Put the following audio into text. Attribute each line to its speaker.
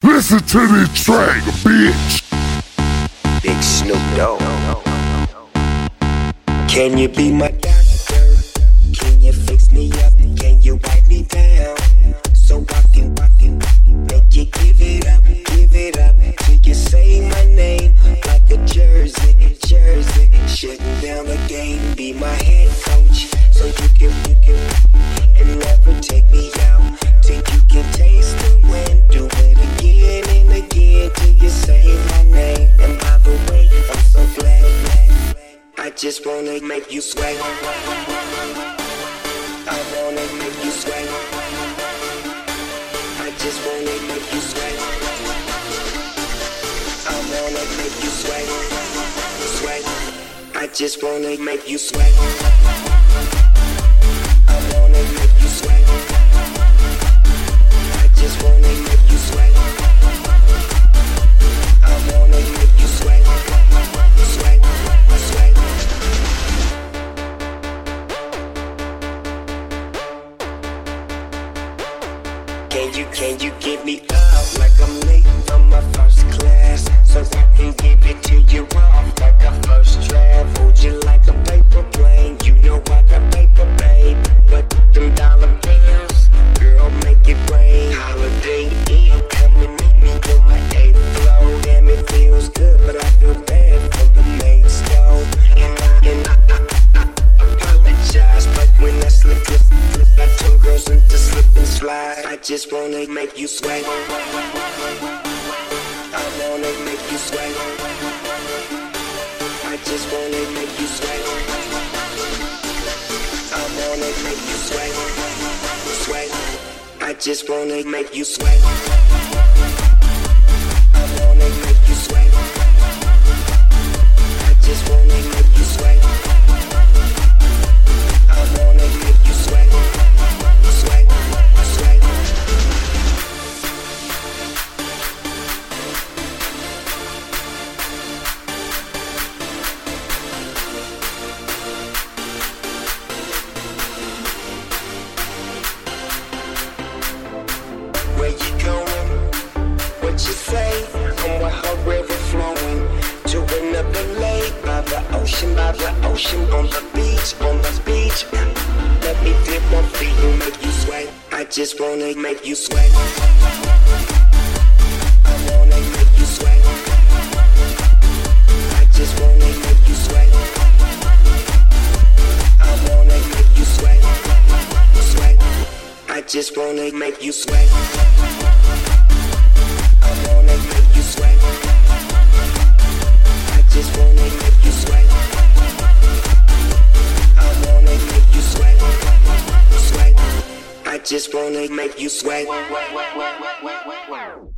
Speaker 1: Listen to this track, bitch.
Speaker 2: Big Snoop Dogg. Can you be my doctor? Can you fix me up? Can you wipe me down? So I can make you give it up till you say my name like a jersey. Shutting down the game, be my head coach, so you can and never take me out till you can taste the wind. Do it again and again till you say my name. And by the way, I'm so glad. I just wanna make you sweat. I wanna make you sweat. I just wanna make you sweat. I wanna make you sweat. I just wanna make you sweat. I wanna make you sweat. I just wanna make you sweat. I wanna make you sweat. Sweat. Can you give me up like I'm late from my first class, so I can give it to you off like a first draft? Hold you like a paper plane, you know I got paper, babe. But them dollar bills, girl, make it rain. Holiday Inn, come and meet me on my 8th floor. Damn, it feels good, but I feel bad for the maid's stove. And I apologize, but when I slip, I turn girls into slip and slide. I just wanna make you sweat. I wanna make you sweat. I just wanna make you sweat. I wanna make you sweat. I just wanna make you sweat. I wanna make you sweat. I just wanna make you sweat. I wanna make you sweat. Where you going? What you say? I'm with her river flowing to another lake by the ocean, on the beach. Let me dip my feet and make you sweat. I just wanna make you sweat. I wanna make you sweat. I just wanna make you sweat. I wanna make you sweat. I just wanna make you sweat. I wanna make you sweat. I just wanna make you sweat. I wanna make you sweat. I just wanna make you sweat.